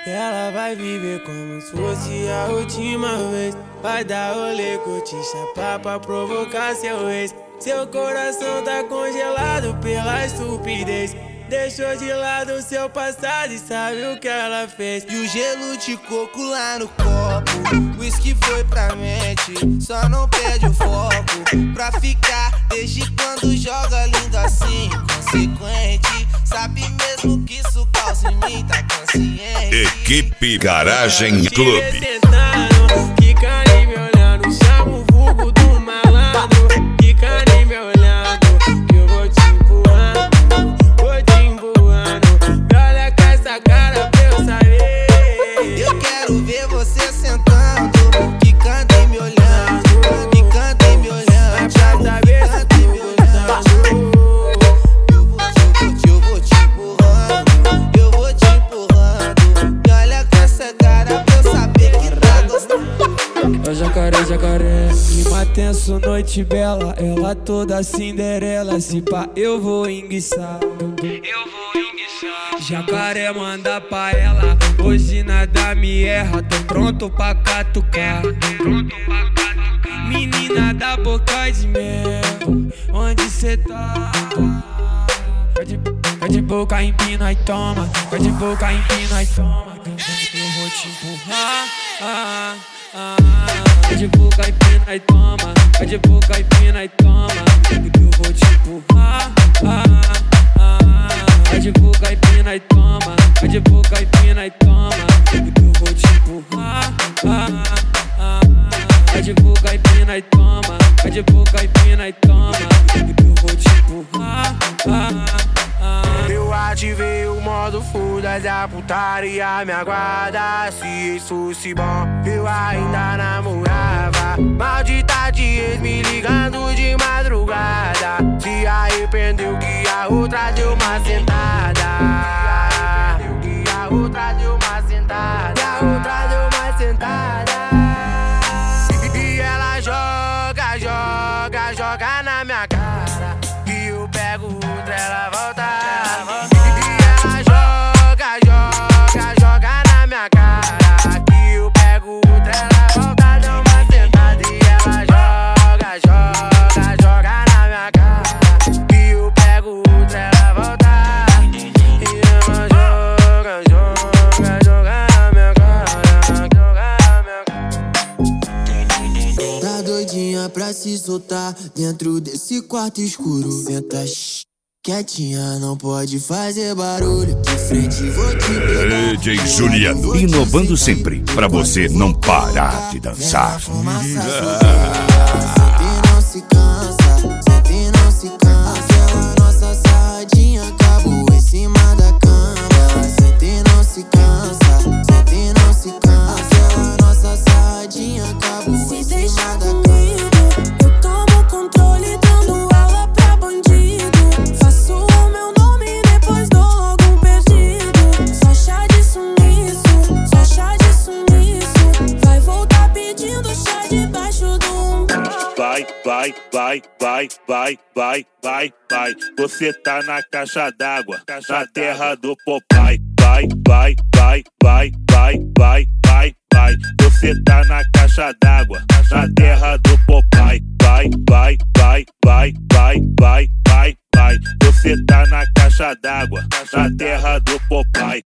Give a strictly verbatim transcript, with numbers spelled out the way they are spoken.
Ela vai viver como se fosse a última vez. Vai dar rolê, curtir, chapar pra provocar seu ex. Seu coração tá congelado pela estupidez. Deixou de lado seu passado e sabe o que ela fez. E o gelo de coco lá no copo, whisky foi pra mente, só não perde o foco. Pra ficar desde quando joga lindo assim, consequente. Sabe mesmo que isso causa em mim, tá consciente. Equipe Garagem Clube. Fica ali me olhando, chama o vulgo do malandro. Fica ali me olhando, que eu vou te empurrando, vou te empurrando. Me olha com essa cara pra eu saber. Eu quero ver você sentando, quicando e me olhando, quicando e me olhando, pra saber se tu gostando. Eu vou te, eu vou te empurrando, eu vou te empurrando. Me olha com essa cara pra eu saber que tá gostando. Ô jacaré, jacaré, clima tenso, noite bela. Ela toda Cinderela, se pá eu vou enguiçar. Eu vou enguiçar. Jacaré manda pra ela, hoje nada me erra. Tô pronto pra catucar, pronto pra catucar. Menina da boca de mel, onde cê tá? Vai de, vai de boca, empina e toma. Vai de boca, empina e toma. Eu vou te empurrar, ah, ah. Vai de boca, empina e toma. Vai de boca, empina e toma. Eu vou te empurrar, ah, ah. Vai de boca, empina e toma. Vai de boca, empina e toma. Eu vou te empurrar, ah, ah. Vai de boca, empina e toma. Vai de boca, empina e toma. Eu vou te empurrar, ah, ah. Eu ativei o modo foda da putaria, me aguarda. Se isso se bom, eu ainda namorava. Maldita de ex me ligando de madrugada. Se arrependeu que a outra deu uma sentada. Se arrependeu que a outra deu uma sentada. E a outra deu uma sentada. E ela joga, joga, joga na minha cara. E eu pego outra, ela volta. Pra se soltar dentro desse quarto escuro. Senta shh, quietinha, não pode fazer barulho. De frente vou te pegar. D J Juliano, inovando sempre pra você não parar de dançar. Sente não se cansa, sente não se cansa. Nossa sardinha acabou em cima da cama. Sente não se cansa, sente não se cansa. Nossa sardinha acabou em cima da cama. Vai, vai, vai, vai, vai, vai, vai, vai. Você tá na caixa d'água, na terra do Popeye. Vai, vai, vai, vai, vai, vai, vai, vai. Você tá na caixa d'água, na terra do Popeye. Vai, vai, vai, vai, vai, vai, vai, vai. Você tá na caixa d'água, na terra do Popeye.